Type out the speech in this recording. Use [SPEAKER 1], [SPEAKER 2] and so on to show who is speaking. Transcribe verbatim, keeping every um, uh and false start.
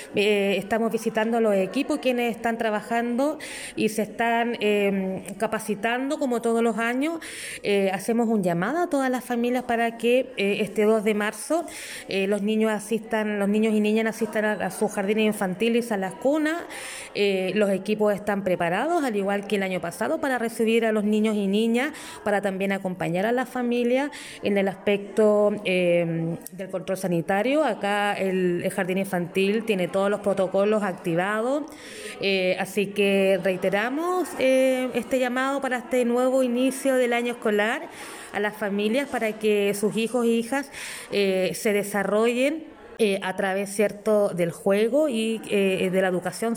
[SPEAKER 1] Eh, estamos visitando los equipos quienes están trabajando y se están eh, capacitando como todos los años. Eh, hacemos un llamado a todas las familias para que eh, este dos de marzo eh, los niños asistan, los niños y niñas asistan a, a sus jardines infantiles, a las cunas. Eh, los equipos están preparados, al igual que el año pasado, para recibir a los niños y niñas, para también acompañar a las familias en el aspecto eh, del control sanitario. Acá el, el jardín infantil tiene todos los protocolos activados, eh, así que reiteramos eh, este llamado para este nuevo inicio del año escolar a las familias para que sus hijos e hijas eh, se desarrollen eh, a través, cierto, del juego y eh, de la educación